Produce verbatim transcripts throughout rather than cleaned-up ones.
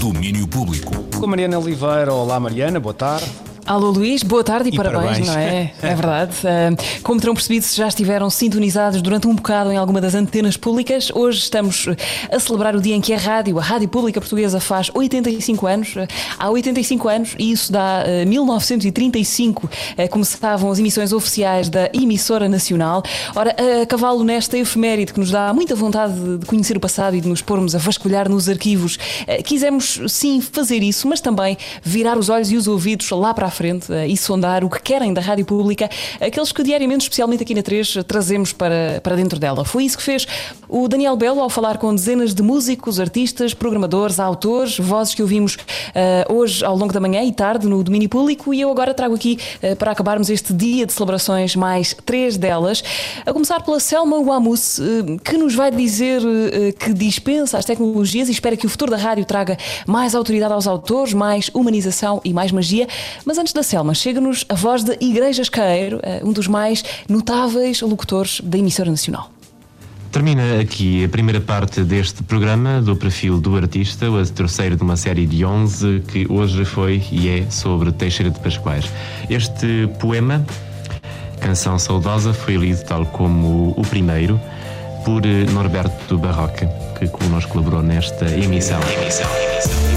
Domínio Público. Com a Mariana Oliveira. Olá, Mariana, boa tarde. Alô Luís, boa tarde e, e parabéns, parabéns, não é? É verdade. Como terão percebido, se já estiveram sintonizados durante um bocado em alguma das antenas públicas, hoje estamos a celebrar o dia em que a rádio, a Rádio Pública Portuguesa, faz oitenta e cinco anos. Há oitenta e cinco anos, e isso dá mil novecentos e trinta e cinco, começavam as emissões oficiais da emissora nacional. Ora, a cavalo nesta efeméride que nos dá muita vontade de conhecer o passado e de nos pormos a vasculhar nos arquivos, quisemos sim fazer isso, mas também virar os olhos e os ouvidos lá para a frente e sondar o que querem da Rádio Pública, aqueles que diariamente, especialmente aqui na três, trazemos para, para dentro dela. Foi isso que fez o Daniel Belo ao falar com dezenas de músicos, artistas, programadores, autores, vozes que ouvimos uh, hoje ao longo da manhã e tarde no Domínio Público, e eu agora trago aqui uh, para acabarmos este dia de celebrações mais três delas, a começar pela Selma Wamus, uh, que nos vai dizer uh, que dispensa as tecnologias e espera que o futuro da rádio traga mais autoridade aos autores, mais humanização e mais magia. Mas antes da Selma, chega-nos a voz de Igrejas Caeiro, um dos mais notáveis locutores da emissora nacional. Termina aqui a primeira parte deste programa do perfil do artista, o terceiro de uma série de onze, que hoje foi e é sobre Teixeira de Pascoais. Este poema, Canção Saudosa, foi lido, tal como o primeiro, por Norberto Barroca, que connosco colaborou nesta emissão. emissão, emissão.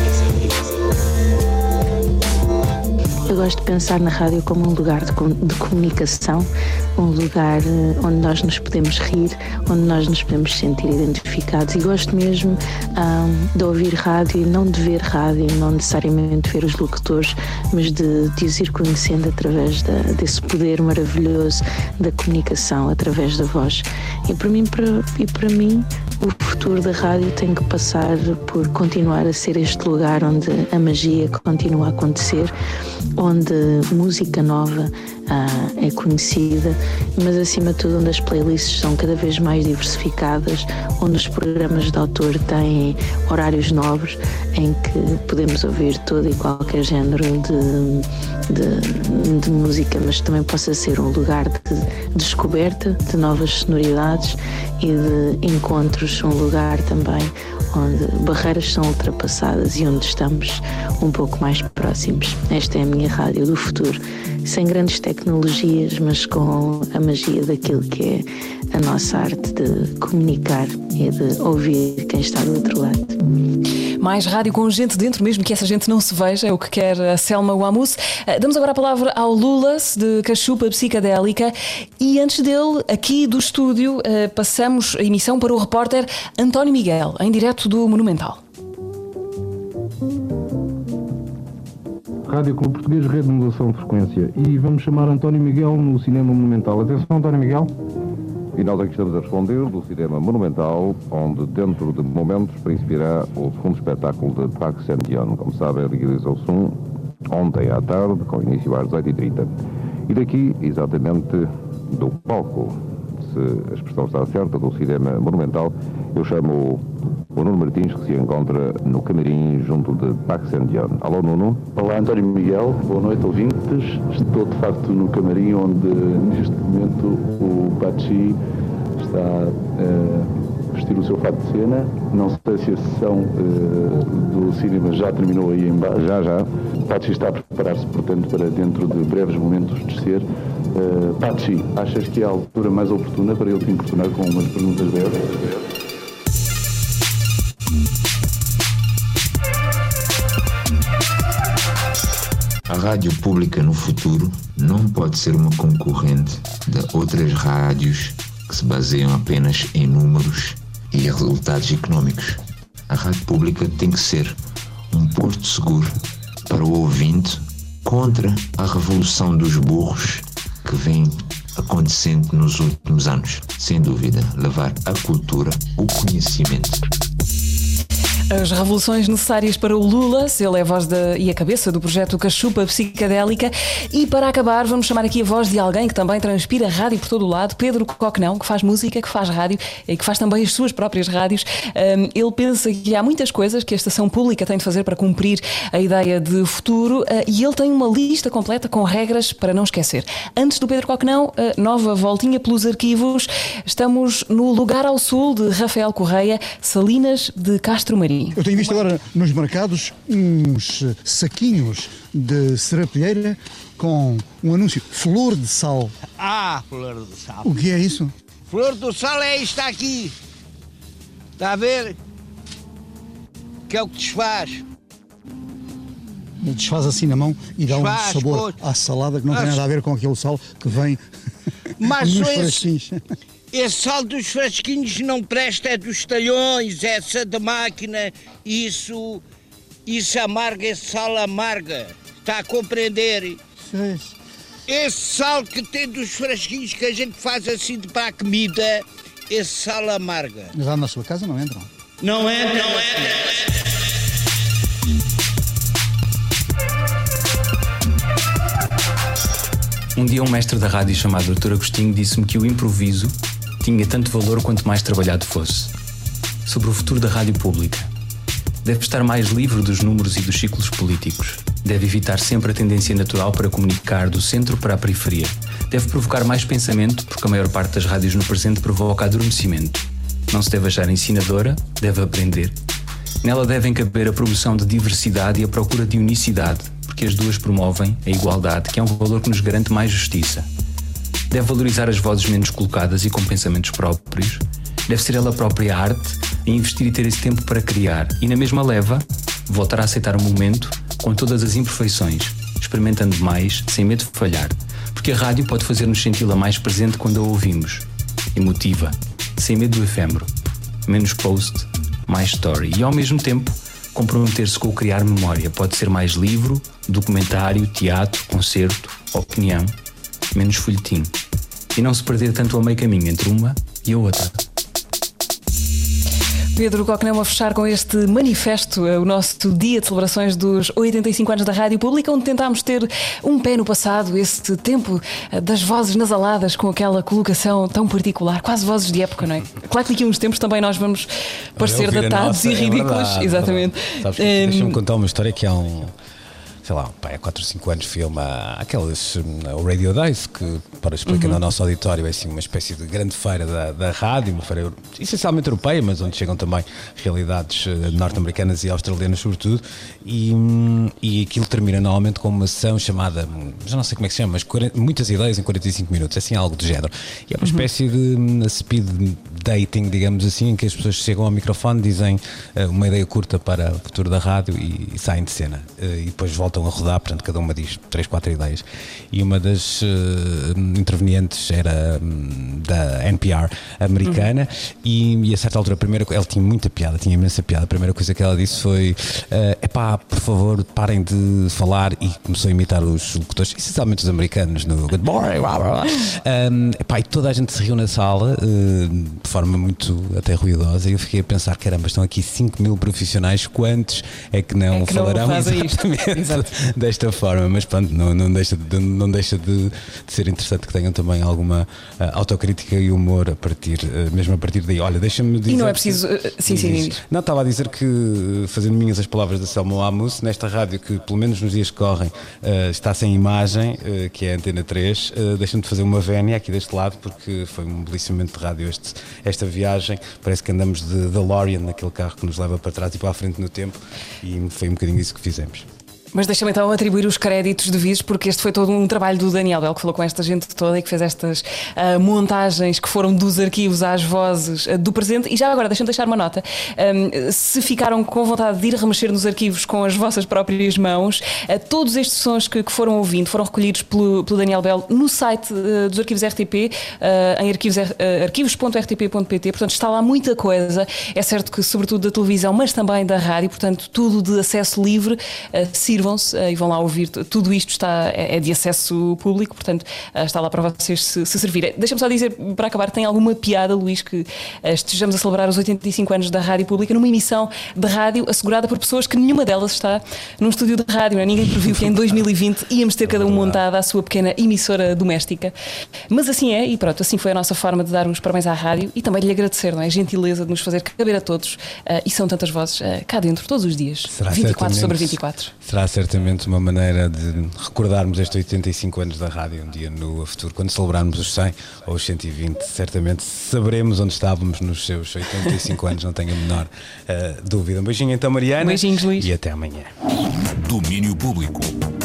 Eu gosto de pensar na rádio como um lugar de, de comunicação, um lugar onde nós nos podemos rir, onde nós nos podemos sentir identificados, e gosto mesmo um, de ouvir rádio e não de ver rádio, não necessariamente ver os locutores, mas de, de os ir conhecendo através da, desse poder maravilhoso da comunicação, através da voz. E para mim, para, e para mim o futuro da rádio tem que passar por continuar a ser este lugar onde a magia continua a acontecer, onde música nova ah, é conhecida, mas acima de tudo onde as playlists são cada vez mais diversificadas, onde os programas de autor têm horários nobres em que podemos ouvir todo e qualquer género de, de, de música, mas também possa ser um lugar de descoberta de novas sonoridades e de encontros, um lugar também onde barreiras são ultrapassadas e onde estamos um pouco mais próximos. Esta é a minha rádio do futuro, sem grandes tecnologias, mas com a magia daquilo que é a nossa arte de comunicar e de ouvir quem está do outro lado. Mais rádio com gente dentro, mesmo que essa gente não se veja, é o que quer a Selma Wamus. Damos agora a palavra ao Lulas, de Cachupa Psicadélica, e antes dele, aqui do estúdio, passamos a emissão para o repórter António Miguel, em direto do Monumental. Rádio Clube Português, Rede de Modulação de Frequência. E vamos chamar António Miguel no Cinema Monumental. Atenção, António Miguel. E nós aqui estamos a responder do Cinema Monumental, onde dentro de momentos principiará o segundo espetáculo de Paco Santiano. Como sabem, realizou-se um ontem à tarde, com início às dezoito e trinta. E daqui, exatamente do palco, se a expressão está certa, do Cinema Monumental, eu chamo o Nuno Martins, que se encontra no camarim junto de Paco Santiano. Alô, Nuno. Olá, António Miguel. Boa noite, ouvintes. Estou, de facto, no camarim onde, neste momento, o Pachi está a vestir o seu fato de cena. Não sei se a sessão uh, do cinema já terminou aí embaixo. Já, já. O Pachi está a preparar-se, portanto, para dentro de breves momentos descer. Uh, Pachi, achas que é a altura mais oportuna para ele te importunar com umas perguntas breves? A rádio pública no futuro não pode ser uma concorrente de outras rádios que se baseiam apenas em números e resultados económicos. A rádio pública tem que ser um porto seguro para o ouvinte contra a revolução dos burros que vem acontecendo nos últimos anos. Sem dúvida, levar a cultura, o conhecimento. As revoluções necessárias para o Lula, ele é a voz de, e a cabeça do projeto Cachupa Psicadélica. E para acabar, vamos chamar aqui a voz de alguém que também transpira rádio por todo o lado, Pedro Coquenão, que faz música, que faz rádio e que faz também as suas próprias rádios. Um, ele pensa que há muitas coisas que a estação pública tem de fazer para cumprir a ideia de futuro, uh, e ele tem uma lista completa com regras para não esquecer. Antes do Pedro Coquenão, uh, nova voltinha pelos arquivos. Estamos no Lugar ao Sul, de Rafael Correia, Salinas de Castro Maria. Sim. Eu tenho visto agora nos mercados uns saquinhos de serapilheira com um anúncio, flor de sal. Ah, flor de sal. O que é isso? Flor do sal é isto aqui. Está a ver? Que é o que desfaz. Desfaz assim na mão e dá Desfaz, um sabor pô. à salada que não tem nada a ver com aquele sal que vem Mas nos esse, frasquinhos. esse sal dos frasquinhos não presta, é dos talhões, essa da máquina, isso, isso amarga, esse sal amarga. Está a compreender? Sim. Esse sal que tem dos frasquinhos que a gente faz assim de para a comida, esse sal amarga. Mas lá na sua casa não entram. Não é, não é. Um dia um mestre da rádio chamado doutor Agostinho disse-me que o improviso tinha tanto valor quanto mais trabalhado fosse. Sobre o futuro da rádio pública. Deve estar mais livre dos números e dos ciclos políticos. Deve evitar sempre a tendência natural para comunicar do centro para a periferia. Deve provocar mais pensamento, porque a maior parte das rádios no presente provoca adormecimento. Não se deve achar ensinadora, deve aprender. Nela devem caber a promoção de diversidade e a procura de unicidade, porque as duas promovem a igualdade, que é um valor que nos garante mais justiça. Deve valorizar as vozes menos colocadas e com pensamentos próprios. Deve ser ela própria a arte e investir e ter esse tempo para criar. E na mesma leva, voltar a aceitar o momento com todas as imperfeições, experimentando mais, sem medo de falhar. Porque a rádio pode fazer-nos senti-la mais presente quando a ouvimos. Emotiva, sem medo do efêmero. Menos post, mais story. E ao mesmo tempo, comprometer-se com o criar memória. Pode ser mais livro, documentário, teatro, concerto, opinião. Menos folhetim. E não se perder tanto a meio caminho entre uma e a outra. Pedro Coquenel, a fechar com este manifesto, o nosso dia de celebrações dos oitenta e cinco anos da Rádio Pública, onde tentámos ter um pé no passado, esse tempo das vozes nasaladas com aquela colocação tão particular, quase vozes de época, não é? Claro que daqui a uns tempos também nós vamos parecer datados e ridículos. É verdade, exatamente. É verdade. Sabes, um... Deixa-me contar uma história que há um... sei lá, há quatro ou cinco anos filma aqueles, o Radio Days, que, para explicar uhum. no nosso auditório, é assim uma espécie de grande feira da, da rádio, uma feira essencialmente europeia, mas onde chegam também realidades norte-americanas e australianas sobretudo, e, e aquilo termina normalmente com uma sessão chamada, já não sei como é que se chama, mas quarenta, muitas ideias em quarenta e cinco minutos, assim algo do género. E é uma uhum. espécie de speed dating, digamos assim, em que as pessoas chegam ao microfone, dizem uh, uma ideia curta para o futuro da rádio e, e saem de cena. Uh, e depois voltam a rodar, portanto cada uma diz três, quatro ideias. E uma das uh, intervenientes era um, da N P R americana uhum. e, e a certa altura, a primeira, ela tinha muita piada, tinha imensa piada. A primeira coisa que ela disse foi uh, epá, por favor, parem de falar, e começou a imitar os locutores, essencialmente os americanos, no Good Morning, blá, blá, blá. Um, epá, e toda a gente se riu na sala uh, de forma muito até ruidosa, e eu fiquei a pensar, caramba, estão aqui cinco mil profissionais, quantos é que não é que falarão não exatamente desta forma? Mas pronto, não, não deixa, de, não deixa de, de ser interessante que tenham também alguma uh, autocrítica e humor a partir, uh, mesmo a partir daí. Olha, deixa-me dizer... E não é preciso... Uh, sim, sim, sim. Não, estava a dizer que, fazendo minhas as palavras da Selma Lamus, nesta rádio que, pelo menos nos dias que correm, uh, está sem imagem, uh, que é a Antena três, uh, deixa-me de fazer uma vénia aqui deste lado, porque foi um belíssimo momento de rádio este, esta viagem. Parece que andamos de DeLorean, naquele carro que nos leva para trás e para a frente no tempo, e foi um bocadinho isso que fizemos. Mas deixa-me então atribuir os créditos devidos, porque este foi todo um trabalho do Daniel Bell, que falou com esta gente toda e que fez estas uh, montagens que foram dos arquivos às vozes uh, do presente. E já agora, deixa-me deixar uma nota. Um, se ficaram com vontade de ir remexer nos arquivos com as vossas próprias mãos, uh, todos estes sons que, que foram ouvindo foram recolhidos pelo, pelo Daniel Bell no site uh, dos arquivos R T P, uh, em arquivos, uh, arquivos ponto r t p ponto p t. Portanto, está lá muita coisa. É certo que, sobretudo da televisão, mas também da rádio, portanto, tudo de acesso livre. Uh, sirvam-se e vão lá ouvir. Tudo isto está, é de acesso público, portanto está lá para vocês se, se servirem. Deixa-me só dizer, para acabar, tem alguma piada, Luís, que estejamos a celebrar os oitenta e cinco anos da Rádio Pública numa emissão de rádio assegurada por pessoas que nenhuma delas está num estúdio de rádio, não é? Ninguém previu que em dois mil e vinte íamos ter cada um montada a sua pequena emissora doméstica, mas assim é, e pronto, assim foi a nossa forma de dar os parabéns à rádio e também lhe agradecer, não é? A gentileza de nos fazer caber a todos, uh, e são tantas vozes uh, cá dentro todos os dias. Será vinte e quatro sobre vinte e quatro. Será certamente uma maneira de recordarmos estes oitenta e cinco anos da rádio um dia no futuro. Quando celebrarmos os cem ou os cento e vinte, certamente saberemos onde estávamos nos seus oitenta e cinco anos, não tenho a menor uh, dúvida. Um beijinho então, Mariana. Beijinhos, Luís. E até amanhã. Domínio Público.